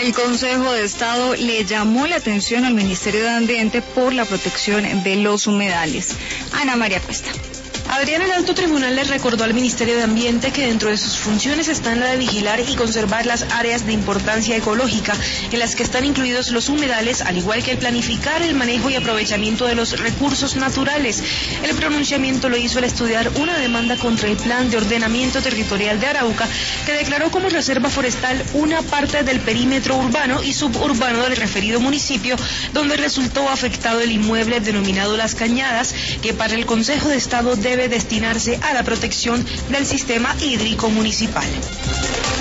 El Consejo de Estado le llamó la atención al Ministerio de Ambiente por la protección de los humedales. Ana María Cuesta. Adriana, el Alto Tribunal le recordó al Ministerio de Ambiente que dentro de sus funciones están la de vigilar y conservar las áreas de importancia ecológica, en las que están incluidos los humedales, al igual que el planificar el manejo y aprovechamiento de los recursos naturales. El pronunciamiento lo hizo al estudiar una demanda contra el Plan de Ordenamiento Territorial de Arauca, que declaró como reserva forestal una parte del perímetro urbano y suburbano del referido municipio, donde resultó afectado el inmueble denominado Las Cañadas, que para el Consejo de Estado debe destinarse a la protección del sistema hídrico municipal.